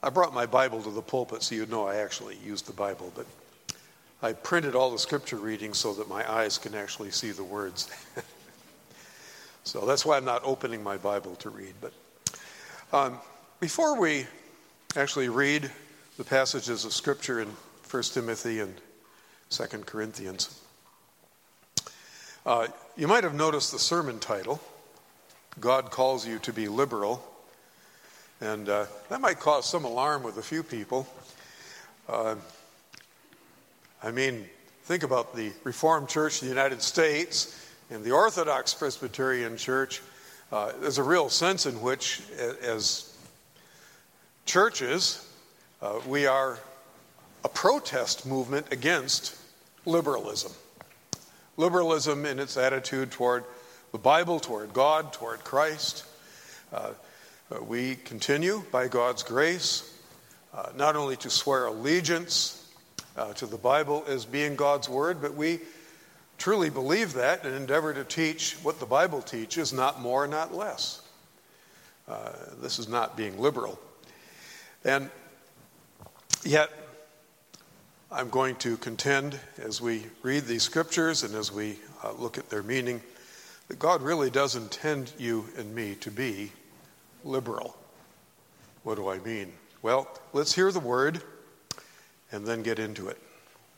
I brought my Bible to the pulpit so you'd know I actually used the Bible, but I printed all the scripture readings so that my eyes can actually see the words. So that's why I'm not opening my Bible to read. But before we actually read the passages of scripture in 1 Timothy and 2 Corinthians, you might have noticed the sermon title, God Calls You to Be Liberal. And that might cause some alarm with a few people. Think about the Reformed Church in the United States and the Orthodox Presbyterian Church. There's a real sense in which, as churches, we are a protest movement against liberalism. Liberalism in its attitude toward the Bible, toward God, toward Christ. We continue, by God's grace, not only to swear allegiance to the Bible as being God's word, but we truly believe that and endeavor to teach what the Bible teaches, not more, not less. This is not being liberal. And yet, I'm going to contend as we read these scriptures and as we look at their meaning, that God really does intend you and me to be liberal. What do I mean? Well, let's hear the word and then get into it.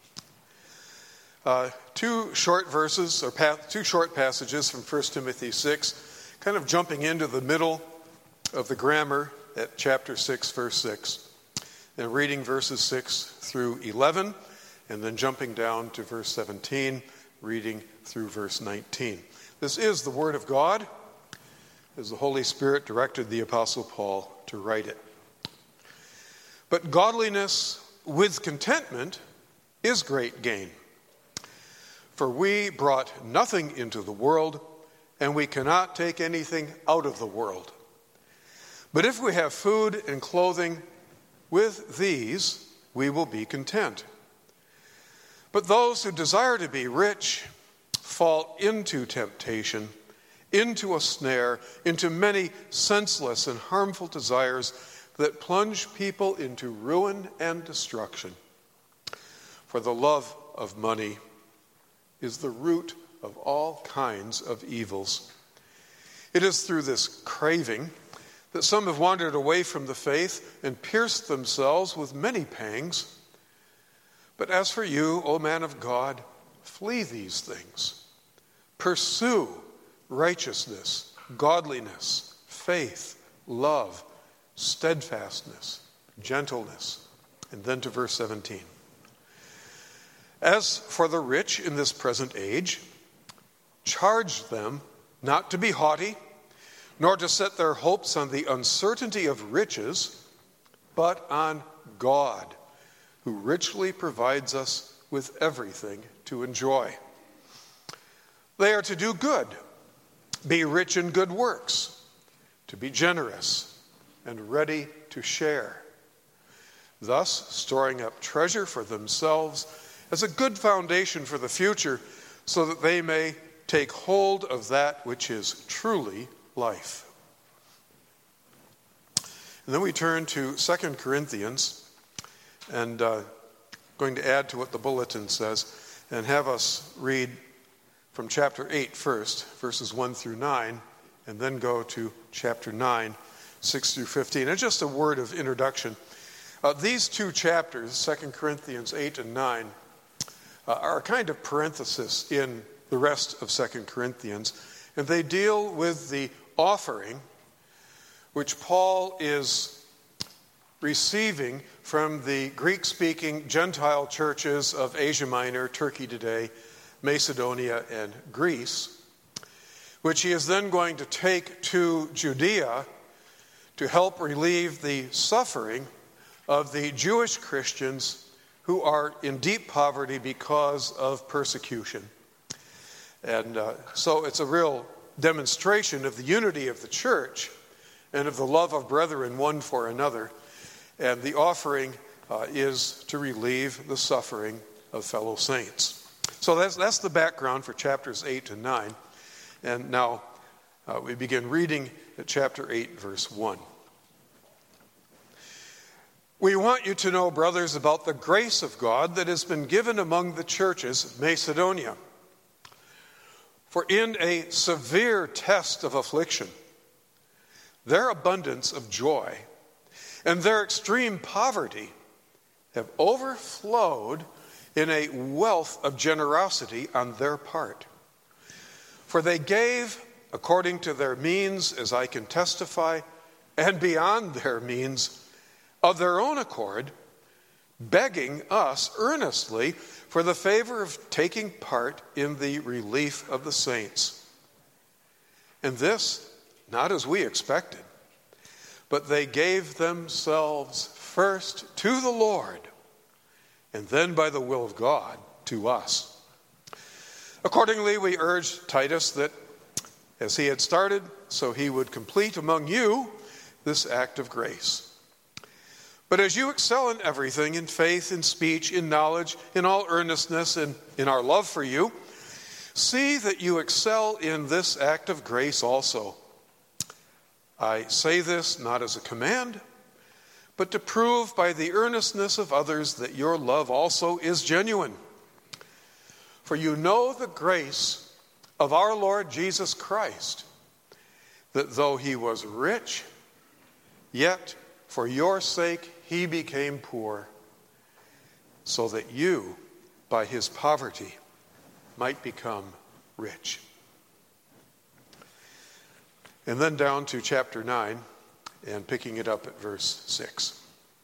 Two short passages from 1 Timothy 6, kind of jumping into the middle of the grammar at chapter 6, verse 6, and reading verses 6 through 11, and then jumping down to verse 17, reading through verse 19. This is the word of God, as the Holy Spirit directed the Apostle Paul to write it. But godliness with contentment is great gain. For we brought nothing into the world, and we cannot take anything out of the world. But if we have food and clothing, with these we will be content. But those who desire to be rich fall into temptation, into a snare, into many senseless and harmful desires that plunge people into ruin and destruction. For the love of money is the root of all kinds of evils. It is through this craving that some have wandered away from the faith and pierced themselves with many pangs. But as for you, O man of God, flee these things. Pursue righteousness, godliness, faith, love, steadfastness, gentleness. And then to verse 17. As for the rich in this present age, charge them not to be haughty, nor to set their hopes on the uncertainty of riches, but on God, who richly provides us with everything to enjoy. They are to do good, be rich in good works, to be generous and ready to share, thus storing up treasure for themselves as a good foundation for the future, so that they may take hold of that which is truly life. And then we turn to 2 Corinthians, and going to add to what the bulletin says, and have us read from chapter 8 first, verses 1 through 9, and then go to chapter 9, 6 through 15. And just a word of introduction. These two chapters, 2 Corinthians 8 and 9, are a kind of parenthesis in the rest of 2 Corinthians, and they deal with the offering which Paul is receiving from the Greek-speaking Gentile churches of Asia Minor, Turkey today, Macedonia, and Greece, which he is then going to take to Judea to help relieve the suffering of the Jewish Christians who are in deep poverty because of persecution. And so it's a real demonstration of the unity of the church and of the love of brethren one for another. And the offering is to relieve the suffering of fellow saints. So that's the background for chapters 8 and 9. And now we begin reading at chapter 8, verse 1. We want you to know, brothers, about the grace of God that has been given among the churches of Macedonia. For in a severe test of affliction, their abundance of joy and their extreme poverty have overflowed in a wealth of generosity on their part. For they gave according to their means, as I can testify, and beyond their means, of their own accord, begging us earnestly for the favor of taking part in the relief of the saints. And this, not as we expected, but they gave themselves first to the Lord, and then by the will of God to us. Accordingly, we urged Titus that as he had started, so he would complete among you this act of grace. But as you excel in everything, in faith, in speech, in knowledge, in all earnestness, and in our love for you, see that you excel in this act of grace also. I say this not as a command, but to prove by the earnestness of others that your love also is genuine. For you know the grace of our Lord Jesus Christ, that though he was rich, yet for your sake he became poor, so that you, by his poverty, might become rich. And then down to chapter 9, and picking it up at verse 6.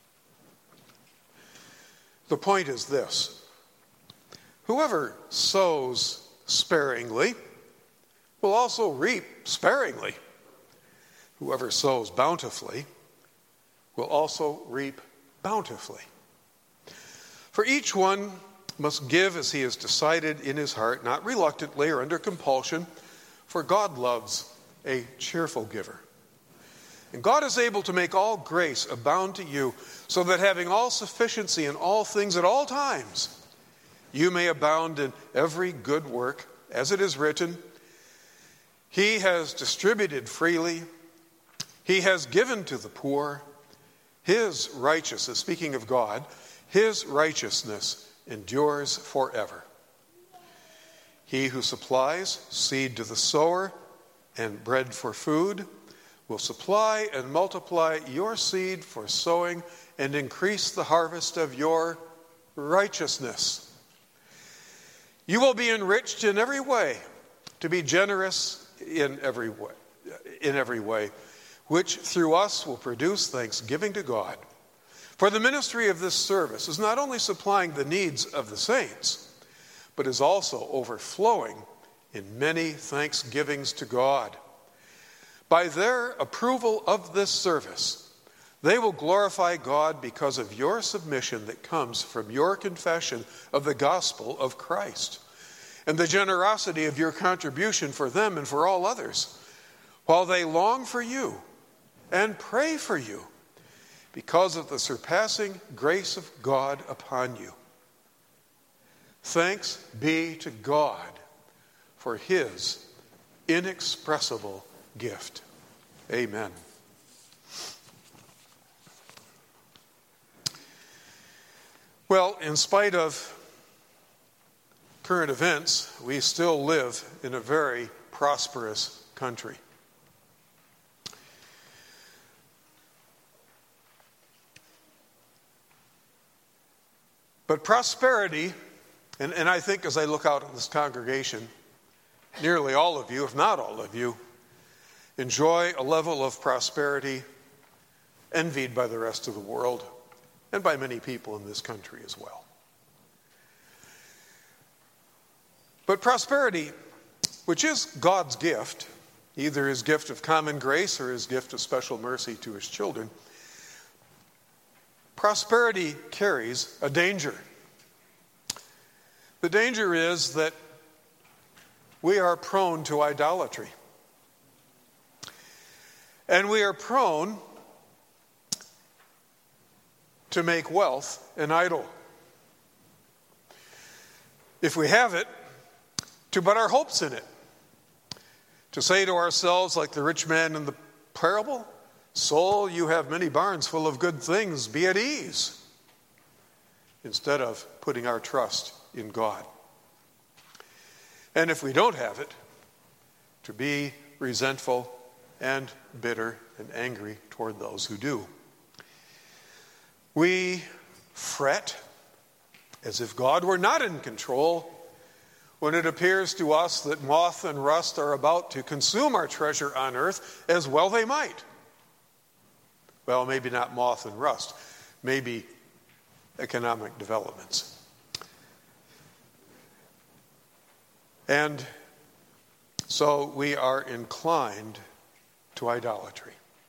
The point is this: whoever sows sparingly will also reap sparingly. Whoever sows bountifully will also reap bountifully. For each one must give as he has decided in his heart, not reluctantly or under compulsion, for God loves a cheerful giver. And God is able to make all grace abound to you, so that having all sufficiency in all things at all times, you may abound in every good work, as it is written, he has distributed freely, he has given to the poor, his righteousness, speaking of God, his righteousness endures forever. He who supplies seed to the sower and bread for food will supply and multiply your seed for sowing and increase the harvest of your righteousness. You will be enriched in every way, to be generous in every way, which through us will produce thanksgiving to God. For the ministry of this service is not only supplying the needs of the saints, but is also overflowing in many thanksgivings to God. By their approval of this service, they will glorify God because of your submission that comes from your confession of the gospel of Christ, and the generosity of your contribution for them and for all others, while they long for you and pray for you because of the surpassing grace of God upon you. Thanks be to God for his inexpressible gift. Amen. Well, in spite of current events, we still live in a very prosperous country. But prosperity, and I think as I look out at this congregation, nearly all of you, if not all of you, enjoy a level of prosperity envied by the rest of the world and by many people in this country as well. But prosperity, which is God's gift, either his gift of common grace or his gift of special mercy to his children, prosperity carries a danger. The danger is that we are prone to idolatry. And we are prone to make wealth an idol. If we have it, to put our hopes in it. To say to ourselves, like the rich man in the parable, Soul, you have many barns full of good things, be at ease, instead of putting our trust in God. And if we don't have it, to be resentful and bitter and angry toward those who do. We fret as if God were not in control when it appears to us that moth and rust are about to consume our treasure on earth, as well they might. Well, maybe not moth and rust, maybe economic developments. And so we are inclined to idolatry.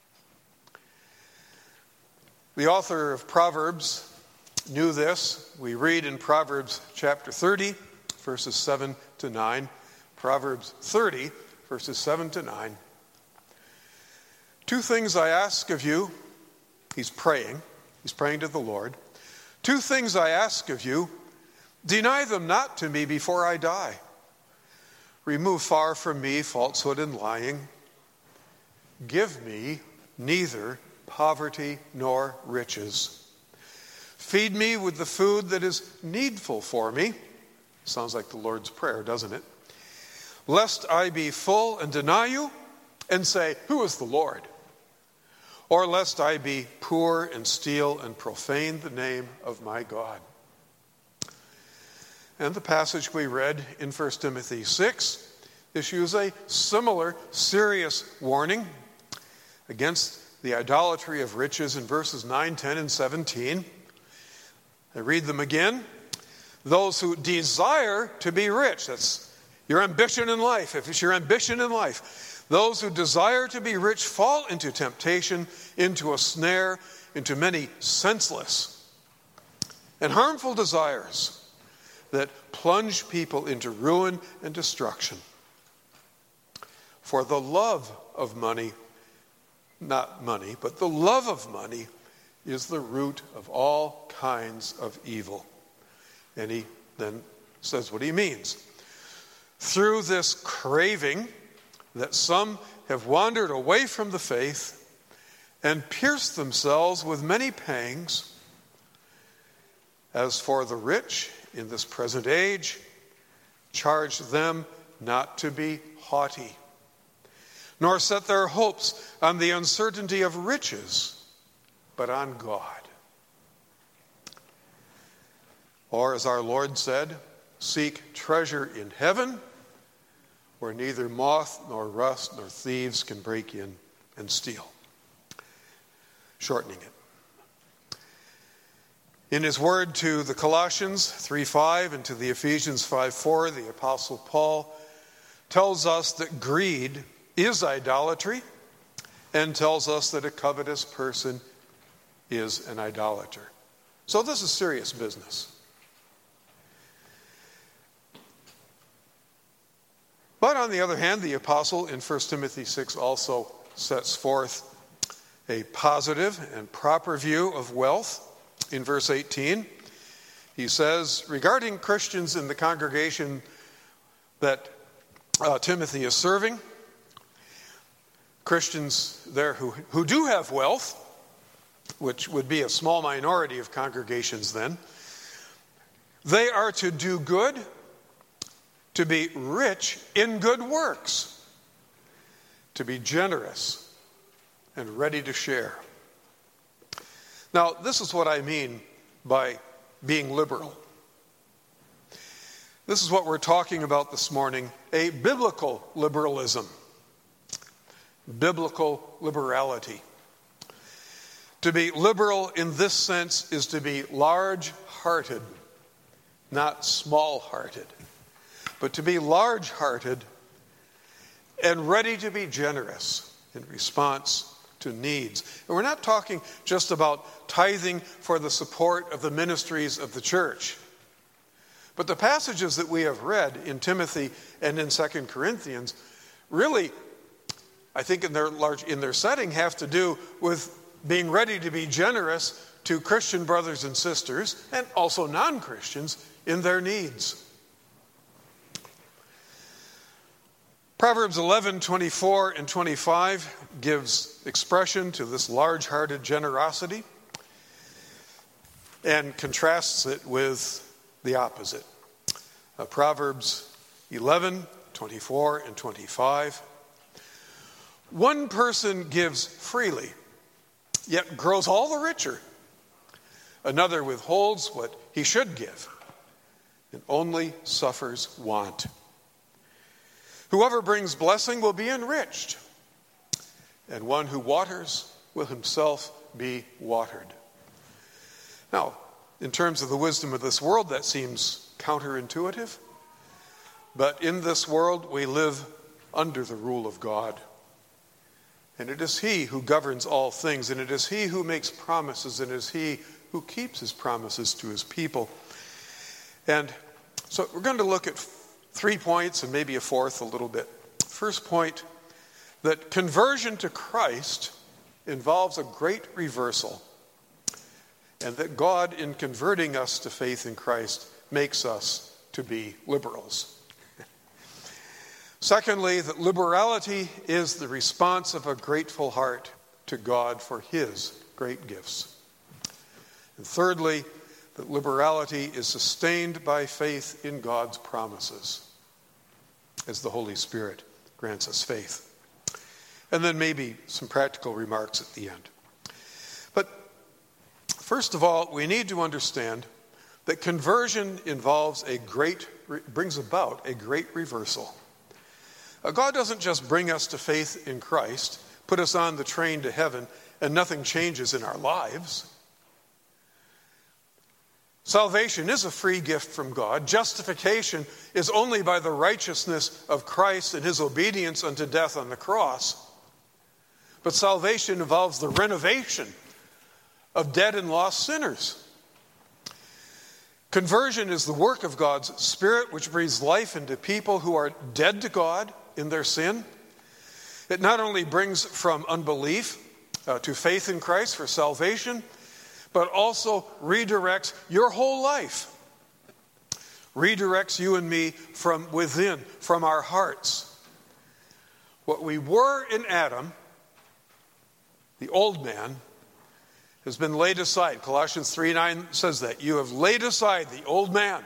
The author of Proverbs knew this. We read in Proverbs chapter 30, verses 7 to 9. Proverbs 30, verses 7 to 9. Two things I ask of you. He's praying to the Lord. Two things I ask of you. Deny them not to me before I die. Remove far from me falsehood and lying. Give me neither poverty nor riches. Feed me with the food that is needful for me. Sounds like the Lord's Prayer, doesn't it? Lest I be full and deny you and say, who is the Lord? Or lest I be poor and steal and profane the name of my God. And the passage we read in 1 Timothy 6 issues a similar serious warning against the idolatry of riches in verses 9, 10, and 17. I read them again. Those who desire to be rich, that's your ambition in life. If it's your ambition in life, those who desire to be rich fall into temptation, into a snare, into many senseless and harmful desires that plunge people into ruin and destruction. For the love of money, not money, but the love of money is the root of all kinds of evil. And he then says what he means. Through this craving that some have wandered away from the faith and pierced themselves with many pangs. As for the rich in this present age, charge them not to be haughty, nor set their hopes on the uncertainty of riches, but on God. Or as our Lord said, seek treasure in heaven, where neither moth nor rust nor thieves can break in and steal. Shortening it. In his word to the Colossians 3:5 and to the Ephesians 5:4, the Apostle Paul tells us that greed is idolatry and tells us that a covetous person is an idolater. So this is serious business. But on the other hand, the apostle in 1 Timothy 6 also sets forth a positive and proper view of wealth. In verse 18, he says, regarding Christians in the congregation that Timothy is serving, Christians there who do have wealth, which would be a small minority of congregations then, they are to do good, to be rich in good works, to be generous and ready to share. Now, this is what I mean by being liberal. This is what we're talking about this morning, a biblical liberalism, biblical liberality. To be liberal in this sense is to be large-hearted, not small-hearted, but to be large-hearted and ready to be generous in response to needs. And we're not talking just about tithing for the support of the ministries of the church. But the passages that we have read in Timothy and in 2 Corinthians really, I think in their setting, have to do with being ready to be generous to Christian brothers and sisters and also non-Christians in their needs. Proverbs 11:24 and 25 gives expression to this large-hearted generosity and contrasts it with the opposite. Proverbs 11:24 and 25. One person gives freely, yet grows all the richer. Another withholds what he should give and only suffers want. Whoever brings blessing will be enriched, and one who waters will himself be watered. Now, in terms of the wisdom of this world, that seems counterintuitive. But in this world, we live under the rule of God. And it is He who governs all things, and it is He who makes promises, and it is He who keeps His promises to His people. And so we're going to look at 3 points and maybe a fourth a little bit. First point, that conversion to Christ involves a great reversal, and that God, in converting us to faith in Christ, makes us to be liberals. Secondly, that liberality is the response of a grateful heart to God for His great gifts. And thirdly, that liberality is sustained by faith in God's promises, as the Holy Spirit grants us faith. And then maybe some practical remarks at the end. But first of all, we need to understand that conversion brings about a great reversal. God doesn't just bring us to faith in Christ, put us on the train to heaven, and nothing changes in our lives. Salvation is a free gift from God. Justification is only by the righteousness of Christ and His obedience unto death on the cross. But salvation involves the renovation of dead and lost sinners. Conversion is the work of God's Spirit, which breathes life into people who are dead to God in their sin. It not only brings from unbelief to faith in Christ for salvation, but also redirects your whole life. Redirects you and me from within, from our hearts. What we were in Adam, the old man, has been laid aside. Colossians 3:9 says that. You have laid aside the old man,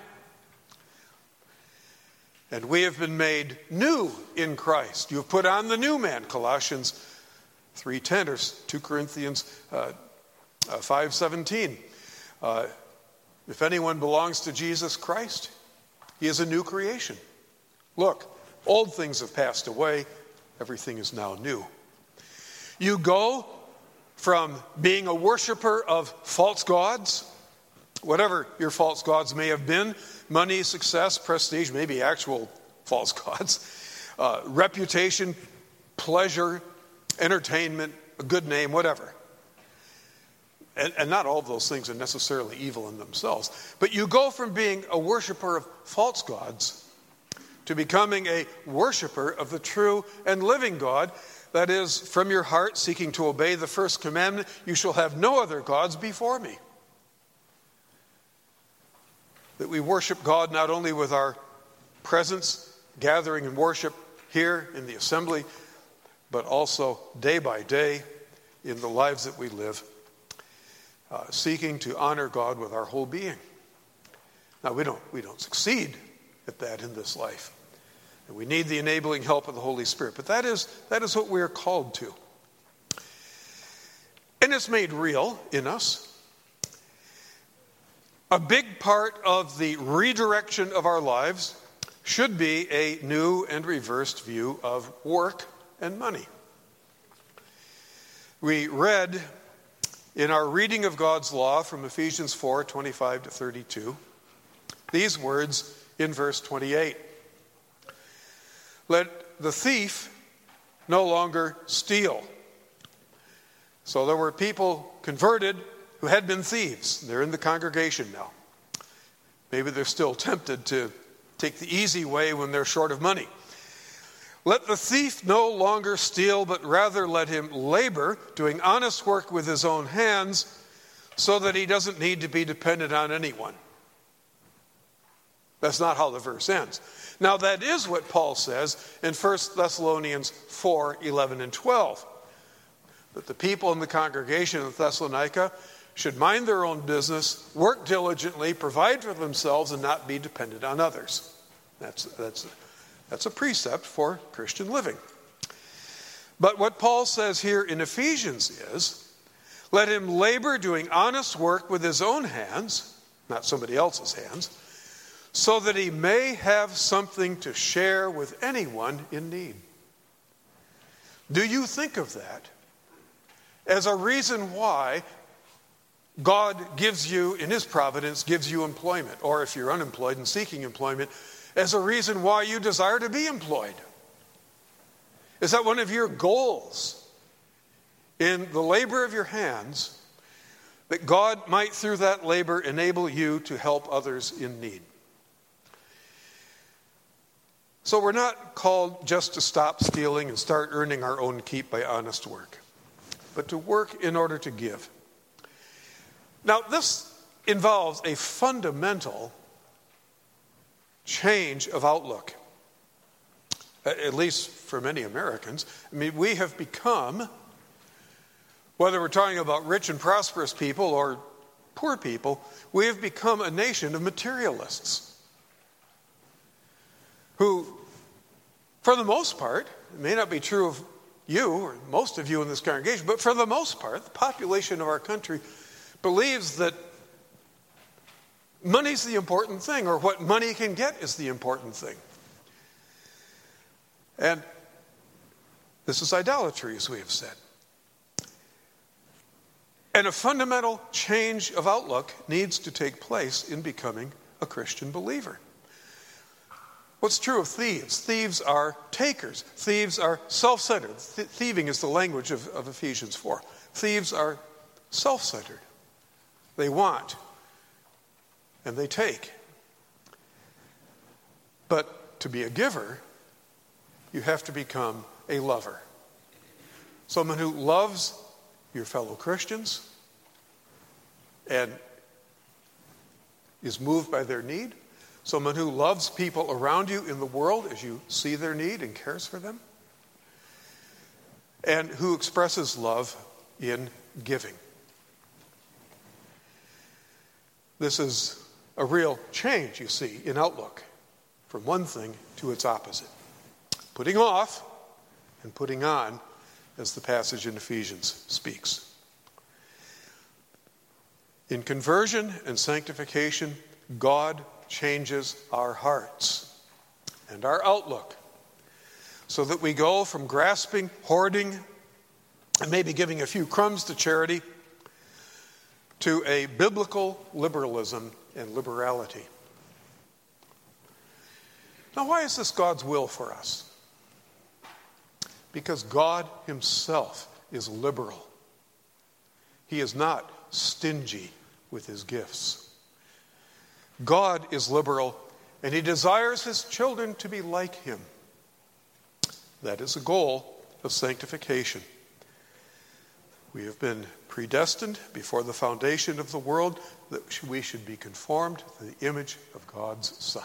and we have been made new in Christ. You have put on the new man, Colossians 3:10 or 2 Corinthians 5:17. If anyone belongs to Jesus Christ, he is a new creation. Look, old things have passed away. Everything is now new. You go from being a worshiper of false gods, whatever your false gods may have been, money, success, prestige, maybe actual false gods, reputation, pleasure, entertainment, a good name, whatever. And not all of those things are necessarily evil in themselves. But you go from being a worshiper of false gods to becoming a worshiper of the true and living God. That is, from your heart, seeking to obey the first commandment, you shall have no other gods before me. That we worship God not only with our presence, gathering and worship here in the assembly, but also day by day in the lives that we live, seeking to honor God with our whole being. Now, we don't succeed at that in this life. And we need the enabling help of the Holy Spirit. But that is what we are called to. And it's made real in us. A big part of the redirection of our lives should be a new and reversed view of work and money. We read in our reading of God's law from Ephesians 4:25 to 32, these words in verse 28. Let the thief no longer steal. So there were people converted who had been thieves. They're in the congregation now. Maybe they're still tempted to take the easy way when they're short of money. Let the thief no longer steal, but rather let him labor, doing honest work with his own hands, so that he doesn't need to be dependent on anyone. That's not how the verse ends. Now, that is what Paul says in 1 Thessalonians 4:11 and 12. That the people in the congregation of Thessalonica should mind their own business, work diligently, provide for themselves, and not be dependent on others. That's a precept for Christian living. But what Paul says here in Ephesians is, let him labor doing honest work with his own hands, not somebody else's hands, so that he may have something to share with anyone in need. Do you think of that as a reason why God gives you, in his providence, gives you employment? Or if you're unemployed and seeking employment, as a reason why you desire to be employed? Is that one of your goals in the labor of your hands, that God might through that labor enable you to help others in need? So we're not called just to stop stealing and start earning our own keep by honest work, but to work in order to give. Now, this involves a fundamental change of outlook, at least for many Americans. I mean, we have become, whether we're talking about rich and prosperous people or poor people, we have become a nation of materialists who, for the most part, it may not be true of you or most of you in this congregation, but for the most part, the population of our country believes that money's the important thing, or what money can get is the important thing. And this is idolatry, as we have said. And a fundamental change of outlook needs to take place in becoming a Christian believer. What's true of thieves? Thieves are takers. Thieves are self-centered. Thieving is the language of Ephesians 4. Thieves are self-centered. They want and they take. But to be a giver, you have to become a lover. Someone who loves your fellow Christians and is moved by their need. Someone who loves people around you in the world as you see their need and cares for them. And who expresses love in giving. This is a real change, you see, in outlook from one thing to its opposite. Putting off and putting on, as the passage in Ephesians speaks. In conversion and sanctification, God changes our hearts and our outlook so that we go from grasping, hoarding, and maybe giving a few crumbs to charity to a biblical liberalism and liberality. Now, why is this God's will for us? Because God himself is liberal. He is not stingy with his gifts. God is liberal, and he desires his children to be like him. That is a goal of sanctification. We have been predestined before the foundation of the world that we should be conformed to the image of God's Son.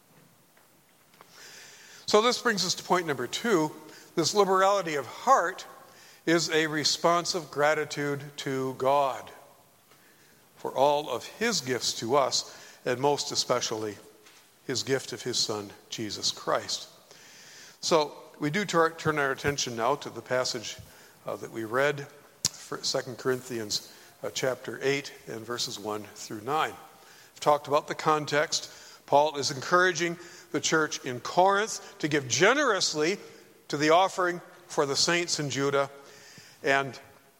So this brings us to point number 2. This liberality of heart is a response of gratitude to God for all of his gifts to us, and most especially his gift of his Son, Jesus Christ. So we do turn our attention now to the passage that we read, 2 Corinthians chapter 8 and verses 1 through 9. I've talked about the context. Paul is encouraging the church in Corinth to give generously to the offering for the saints in Judah. And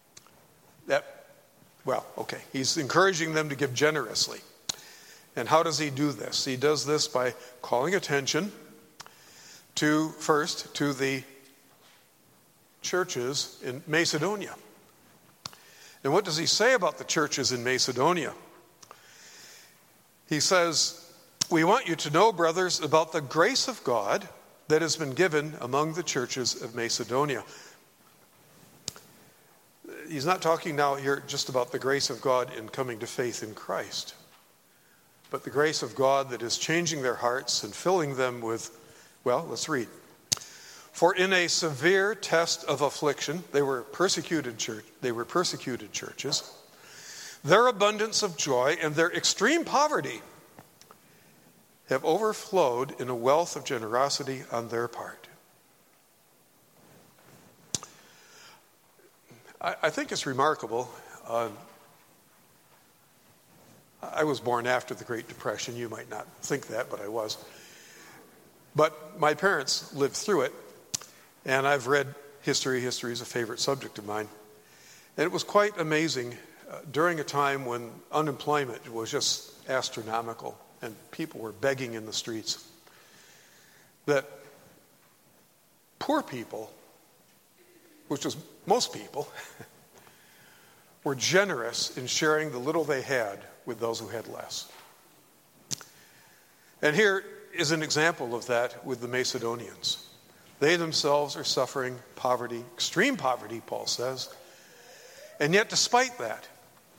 he's encouraging them to give generously. And how does he do this? He does this by calling attention to the churches in Macedonia. And what does he say about the churches in Macedonia? He says, "We want you to know, brothers, about the grace of God that has been given among the churches of Macedonia." He's not talking now here just about the grace of God in coming to faith in Christ, but the grace of God that is changing their hearts and filling them with, well, let's read. For in a severe test of affliction, they were persecuted churches, their abundance of joy and their extreme poverty have overflowed in a wealth of generosity on their part. I think it's remarkable. I was born after the Great Depression. You might not think that, but I was. But my parents lived through it, and I've read history. History is a favorite subject of mine. And it was quite amazing during a time when unemployment was just astronomical and people were begging in the streets, that poor people, which was most people, were generous in sharing the little they had with those who had less. And here is an example of that with the Macedonians. They themselves are suffering poverty, extreme poverty, Paul says. And yet despite that,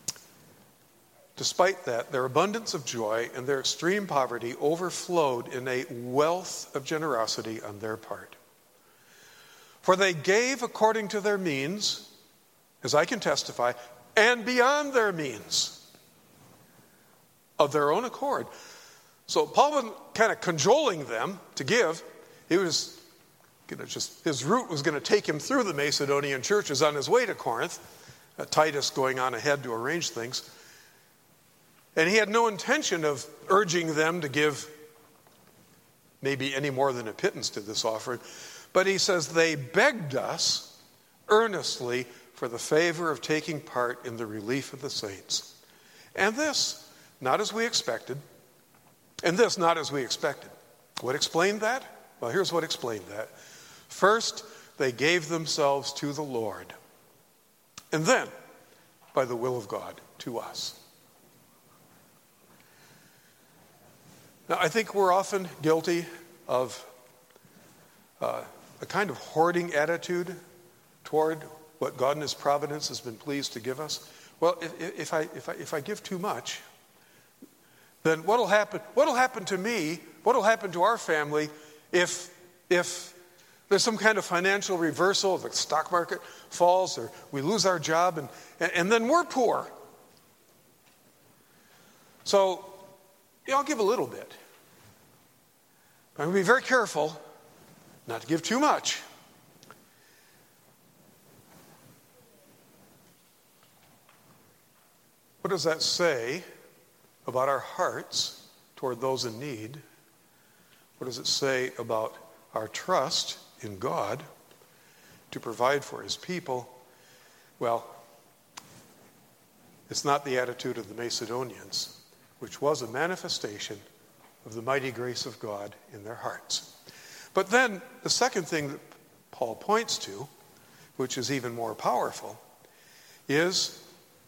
their abundance of joy and their extreme poverty overflowed in a wealth of generosity on their part. For they gave according to their means, as I can testify, and beyond their means, of their own accord. So Paul wasn't kind of cajoling them to give. He was going to his route was going to take him through the Macedonian churches on his way to Corinth. Titus going on ahead to arrange things. And he had no intention of urging them to give maybe any more than a pittance to this offering. But he says, they begged us earnestly for the favor of taking part in the relief of the saints. And this, not as we expected. What explained that? Well, here's what explained that. First, they gave themselves to the Lord. And then, by the will of God, to us. Now, I think we're often guilty of a kind of hoarding attitude toward what God in His providence has been pleased to give us. Well, if I give too much, then what'll happen? What'll happen to me? What'll happen to our family if there's some kind of financial reversal, the stock market falls, or we lose our job, and then we're poor? So, I'll give a little bit. I'm going to be very careful not to give too much. What does that say about our hearts toward those in need? What does it say about our trust in God to provide for His people? Well, it's not the attitude of the Macedonians, which was a manifestation of the mighty grace of God in their hearts. But then the second thing that Paul points to, which is even more powerful, is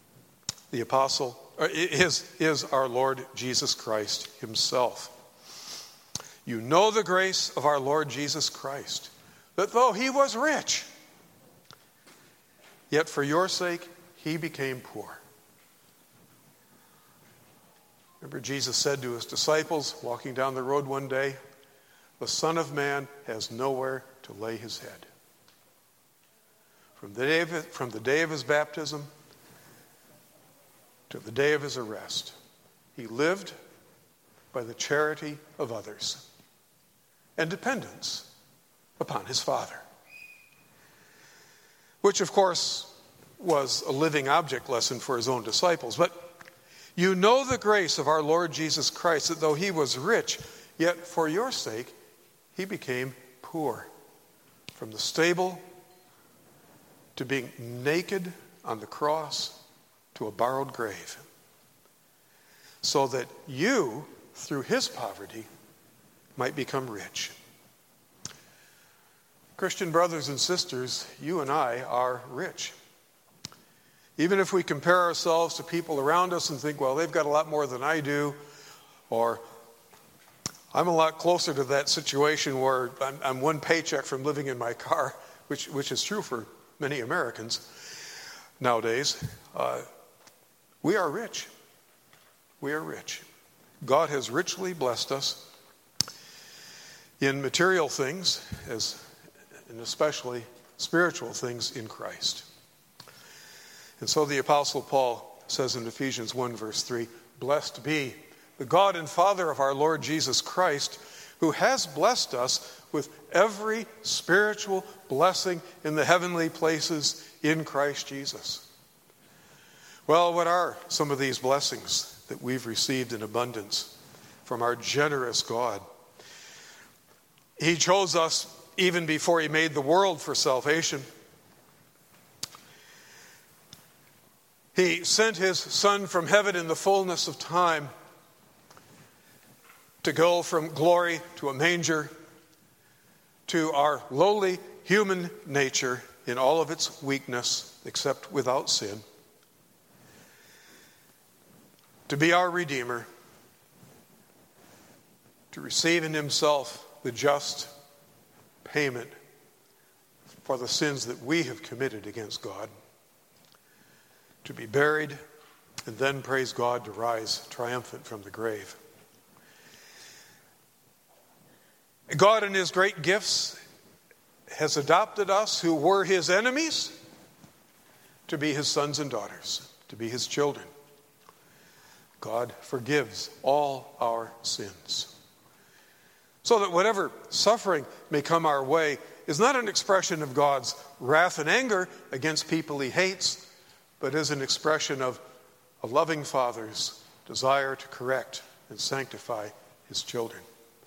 our Lord Jesus Christ Himself. You know the grace of our Lord Jesus Christ, that though He was rich, yet for your sake He became poor. Remember, Jesus said to His disciples, walking down the road one day, the Son of Man has nowhere to lay His head. From the day of His baptism to the day of His arrest, He lived by the charity of others and dependence upon His Father. Which, of course, was a living object lesson for His own disciples. But you know the grace of our Lord Jesus Christ, that though He was rich, yet for your sake He became poor. From the stable to being naked on the cross to a borrowed grave. So that you, through His poverty, might become rich. Christian brothers and sisters, you and I are rich. Even if we compare ourselves to people around us and think, well, they've got a lot more than I do, or I'm a lot closer to that situation where I'm one paycheck from living in my car, which is true for many Americans nowadays. We are rich. We are rich. God has richly blessed us in material things, and especially spiritual things in Christ. And so the Apostle Paul says in Ephesians 1 verse 3, "Blessed be the God and Father of our Lord Jesus Christ, who has blessed us with every spiritual blessing in the heavenly places in Christ Jesus." Well, what are some of these blessings that we've received in abundance from our generous God? He chose us even before he made the world for salvation. He sent his Son from heaven in the fullness of time to go from glory to a manger to our lowly human nature in all of its weakness, except without sin, to be our Redeemer, to receive in himself the just payment for the sins that we have committed against God, to be buried, and then, praise God, to rise triumphant from the grave. God, in his great gifts, has adopted us who were his enemies to be his sons and daughters, to be his children. God forgives all our sins, so that whatever suffering may come our way is not an expression of God's wrath and anger against people he hates, but is an expression of a loving Father's desire to correct and sanctify his children.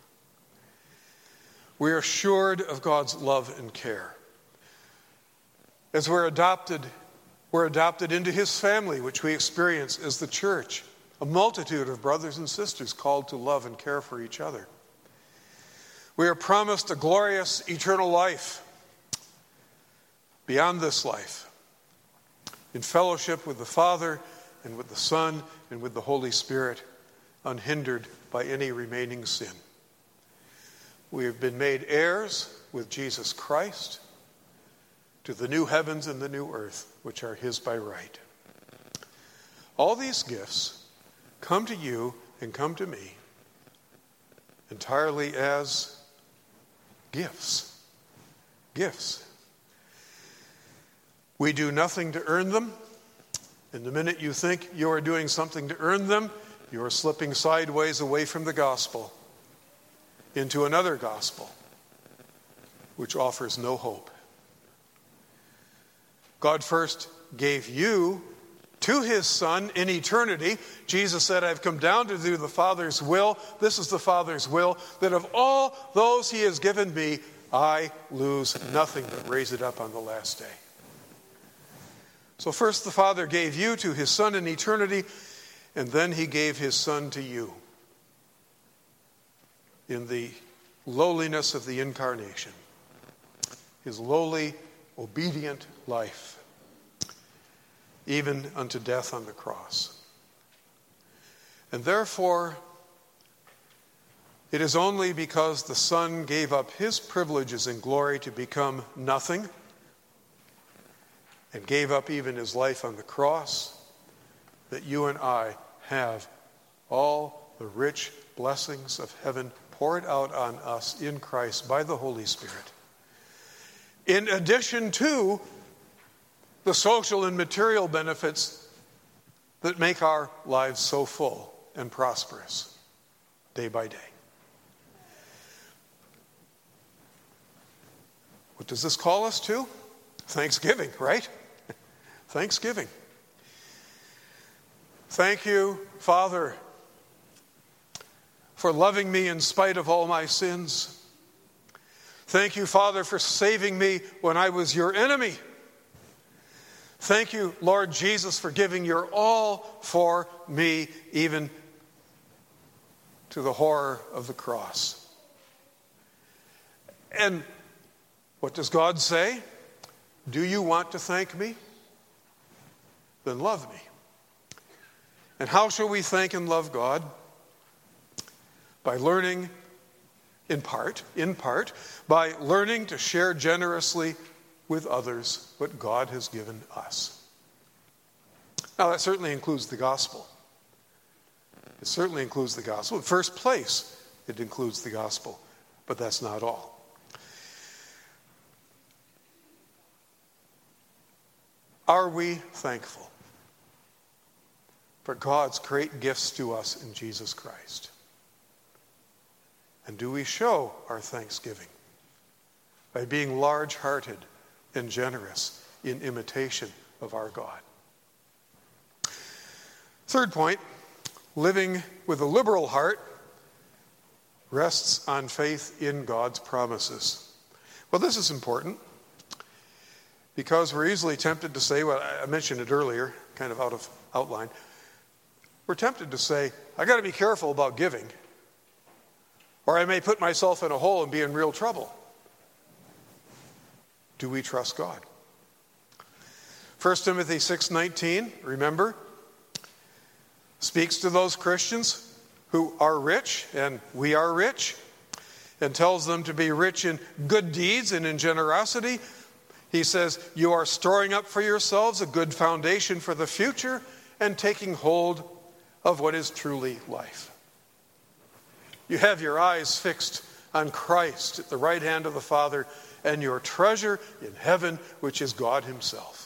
We are assured of God's love and care. As we're adopted into his family, which we experience as the church, a multitude of brothers and sisters called to love and care for each other. We are promised a glorious eternal life beyond this life, in fellowship with the Father and with the Son and with the Holy Spirit, unhindered by any remaining sin. We have been made heirs with Jesus Christ to the new heavens and the new earth, which are his by right. All these gifts come to you and come to me entirely as gifts. Gifts. We do nothing to earn them, and the minute you think you are doing something to earn them, you are slipping sideways away from the gospel into another gospel, which offers no hope. God first gave you to his Son in eternity. Jesus said, "I've come down to do the Father's will. This is the Father's will, that of all those he has given me, I lose nothing but raise it up on the last day." So first the Father gave you to his Son in eternity, and then he gave his Son to you in the lowliness of the incarnation, his lowly, obedient life, even unto death on the cross. And therefore, it is only because the Son gave up his privileges and glory to become nothing, and gave up even his life on the cross, that you and I have all the rich blessings of heaven poured out on us in Christ by the Holy Spirit, in addition to the social and material benefits that make our lives so full and prosperous day by day. What does this call us to? Thanksgiving, right? Thanksgiving. Thank you, Father, for loving me in spite of all my sins. Thank you, Father, for saving me when I was your enemy. Thank you, Lord Jesus, for giving your all for me, even to the horror of the cross. And what does God say? Do you want to thank me? Then love me. And how shall we thank and love God? By learning, in part, by learning to share generously with others what God has given us. Now, that certainly includes the gospel. It certainly includes the gospel. In first place, it includes the gospel, but that's not all. Are we thankful for God's great gifts to us in Jesus Christ? And do we show our thanksgiving by being large-hearted and generous in imitation of our God? Third point, living with a liberal heart rests on faith in God's promises. Well, this is important because we're easily tempted to say, well, I mentioned it earlier, kind of out of outline. We're tempted to say, I got to be careful about giving, or I may put myself in a hole and be in real trouble. Do we trust God? 1 Timothy 6:19, remember, speaks to those Christians who are rich, and we are rich, and tells them to be rich in good deeds and in generosity. He says, you are storing up for yourselves a good foundation for the future and taking hold of what is truly life. You have your eyes fixed on Christ at the right hand of the Father and your treasure in heaven, which is God himself.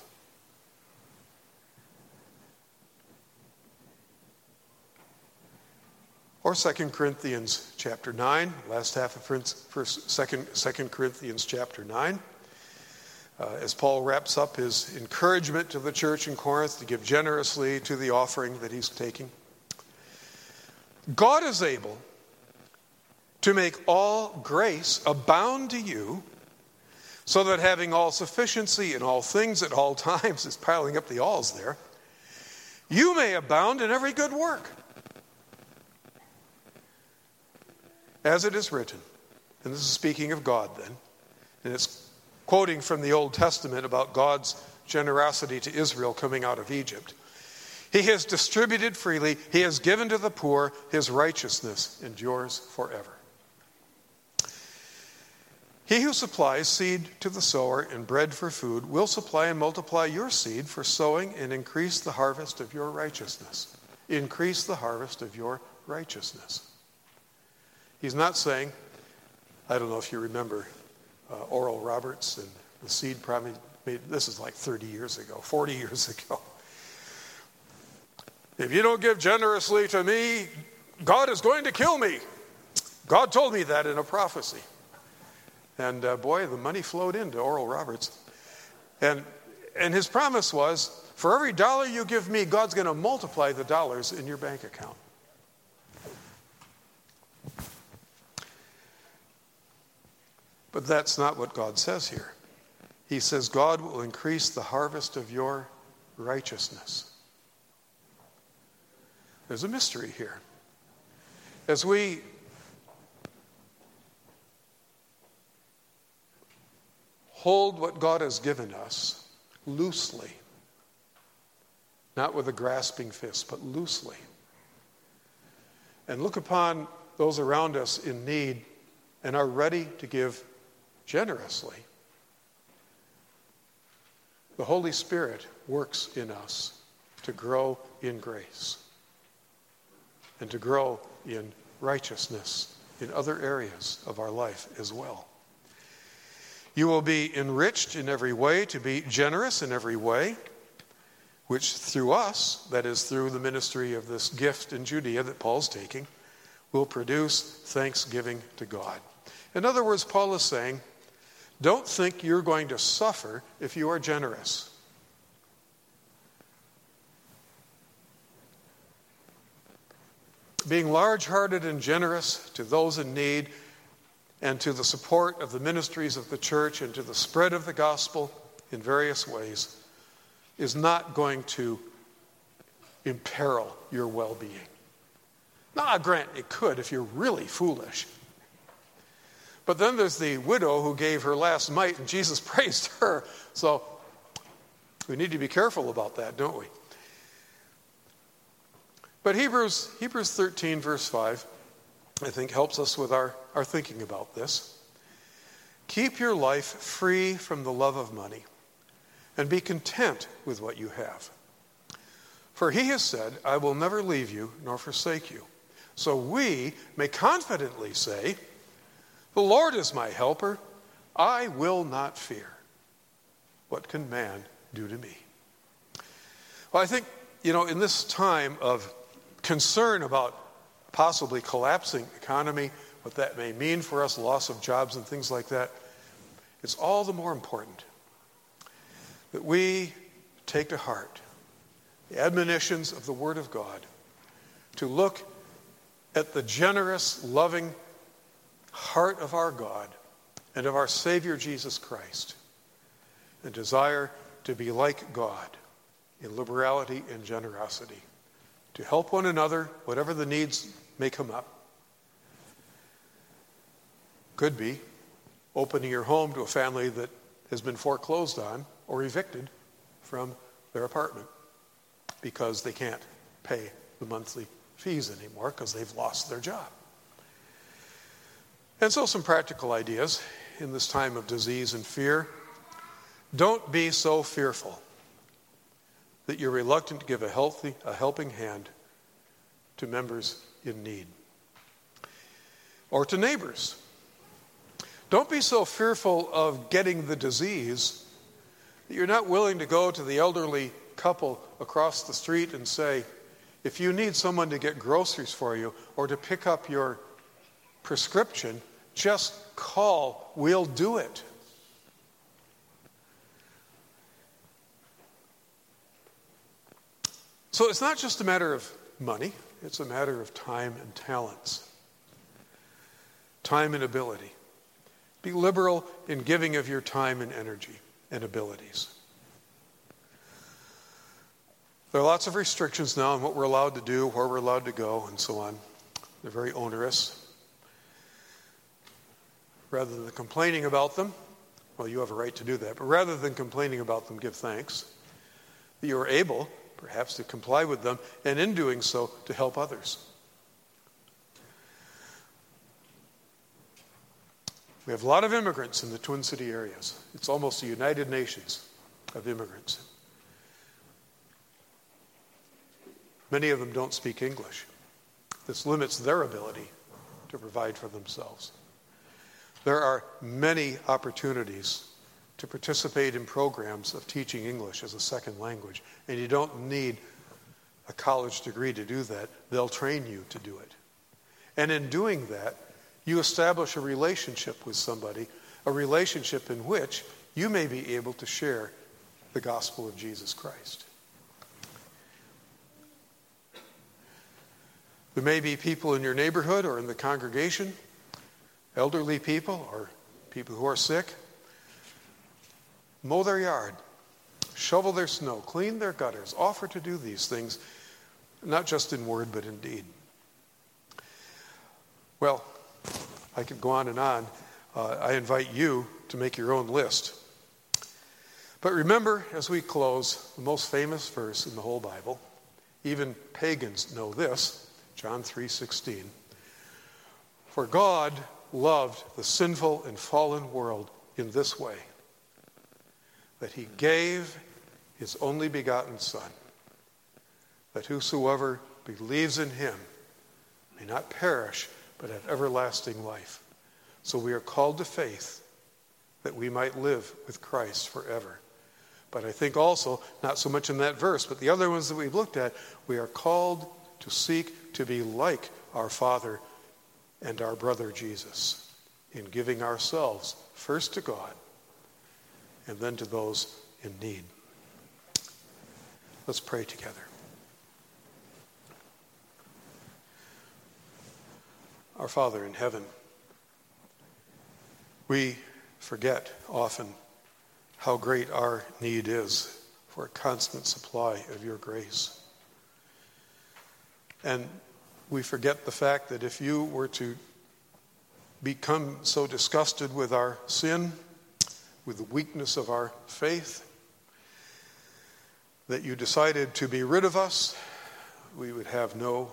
Or 2 Corinthians chapter 9, last half of 2 Corinthians chapter 9. As Paul wraps up his encouragement to the church in Corinth to give generously to the offering that he's taking. God is able to make all grace abound to you, so that having all sufficiency in all things at all times, is piling up the alls there, you may abound in every good work. As it is written, and this is speaking of God then, and it's quoting from the Old Testament about God's generosity to Israel coming out of Egypt. He has distributed freely, he has given to the poor, his righteousness endures forever. He who supplies seed to the sower and bread for food will supply and multiply your seed for sowing and increase the harvest of your righteousness. Increase the harvest of your righteousness. He's not saying, I don't know if you remember Oral Roberts and the seed promise. This is like 30 years ago, 40 years ago. If you don't give generously to me, God is going to kill me. God told me that in a prophecy. And boy, the money flowed into Oral Roberts. And his promise was, for every dollar you give me, God's going to multiply the dollars in your bank account. But that's not what God says here. He says God will increase the harvest of your righteousness. There's a mystery here. As we hold what God has given us loosely, not with a grasping fist, but loosely, and look upon those around us in need and are ready to give generously, the Holy Spirit works in us to grow in grace and to grow in righteousness in other areas of our life as well. You will be enriched in every way to be generous in every way, which through us, that is through the ministry of this gift in Judea that Paul's taking, will produce thanksgiving to God. In other words, Paul is saying, don't think you're going to suffer if you are generous. Being large-hearted and generous to those in need and to the support of the ministries of the church and to the spread of the gospel in various ways is not going to imperil your well-being. Now, grant it could if you're really foolish. But then there's the widow who gave her last mite, and Jesus praised her. So we need to be careful about that, don't we? But Hebrews 13, verse 5, I think helps us with our thinking about this. Keep your life free from the love of money, and be content with what you have. For he has said, I will never leave you nor forsake you. So we may confidently say, the Lord is my helper. I will not fear. What can man do to me? Well, I think, in this time of concern about possibly collapsing economy, what that may mean for us, loss of jobs and things like that, it's all the more important that we take to heart the admonitions of the Word of God, to look at the generous, loving heart of our God and of our Savior Jesus Christ, and desire to be like God in liberality and generosity, to help one another, whatever the needs may come up. Could be opening your home to a family that has been foreclosed on or evicted from their apartment because they can't pay the monthly fees anymore because they've lost their job. And so some practical ideas in this time of disease and fear. Don't be so fearful that you're reluctant to give a helping hand to members in need or to neighbors. Don't be so fearful of getting the disease that you're not willing to go to the elderly couple across the street and say, if you need someone to get groceries for you or to pick up your prescription, just call, we'll do it. So it's not just a matter of money, it's a matter of time and talents, time and ability. Be liberal in giving of your time and energy and abilities. There are lots of restrictions now on what we're allowed to do, where we're allowed to go, and so on. They're very onerous. Rather than complaining about them, well, you have a right to do that, but rather than complaining about them, give thanks that you are able, perhaps, to comply with them, and in doing so, to help others. We have a lot of immigrants in the Twin City areas. It's almost a United Nations of immigrants. Many of them don't speak English. This limits their ability to provide for themselves. There are many opportunities to participate in programs of teaching English as a second language, and you don't need a college degree to do that. They'll train you to do it. And in doing that, you establish a relationship with somebody, a relationship in which you may be able to share the gospel of Jesus Christ. There may be people in your neighborhood or in the congregation, elderly people or people who are sick. Mow their yard, shovel their snow, clean their gutters, offer to do these things, not just in word but in deed. Well, I could go on and on. I invite you to make your own list. But remember, as we close, the most famous verse in the whole Bible, even pagans know this, John 3:16. For God loved the sinful and fallen world in this way, that he gave his only begotten Son, that whosoever believes in him may not perish, but have everlasting life. So we are called to faith that we might live with Christ forever. But I think also, not so much in that verse, but the other ones that we've looked at, we are called to seek to be like our Father and our brother Jesus in giving ourselves first to God and then to those in need. Let's pray together. Our Father in heaven, we forget often how great our need is for a constant supply of your grace. And we forget the fact that if you were to become so disgusted with our sin, with the weakness of our faith, that you decided to be rid of us, we would have no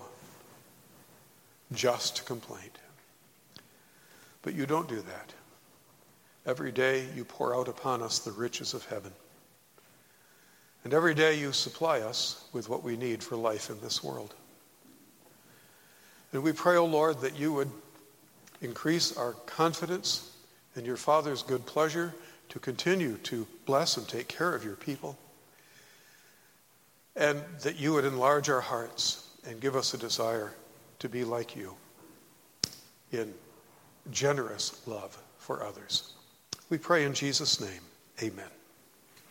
just complaint. But you don't do that. Every day you pour out upon us the riches of heaven. And every day you supply us with what we need for life in this world. And we pray, O Lord, that you would increase our confidence in your Father's good pleasure to continue to bless and take care of your people. And that you would enlarge our hearts and give us a desire to be like you in generous love for others. We pray in Jesus' name. Amen.